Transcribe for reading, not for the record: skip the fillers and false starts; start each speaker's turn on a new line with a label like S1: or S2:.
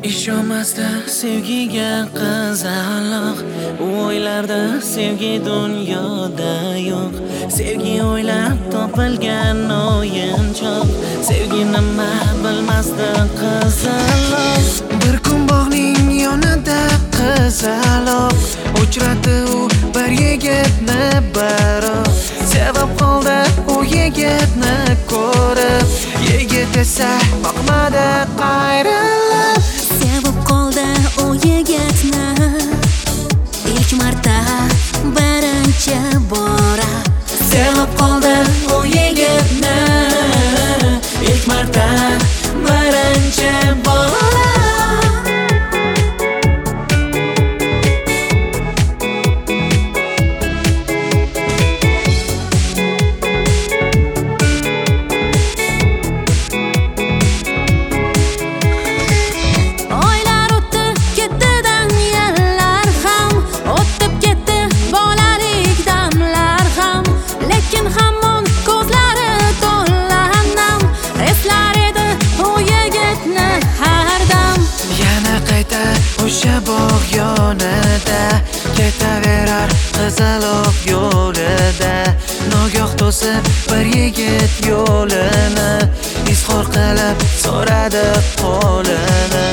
S1: Ishonmasdi sevgiga qizaloq, u o'ylarda sevgi dunyoda yo'q. Sevgi o'ylab topilgan o'yinchoq, sevgi nima bilmasdi qizaloq. Bir kun bog'ning yonida qizaloq uchradi u bir yigitni biroq. Sevib qoldi u yigitni ko'rib, yigit esa boqmadi qayrilib.
S2: Sevib qoldi u yigitni ilk marta birinchi bora.
S1: Sevib qoldi u yigitni ilk marta birinchi bora. O'sha bog' yonida ketaverar qizaloq yo'lida. Nogoh to'sib bir yigit yo'lini, izhor qilib so'radi qo'lini.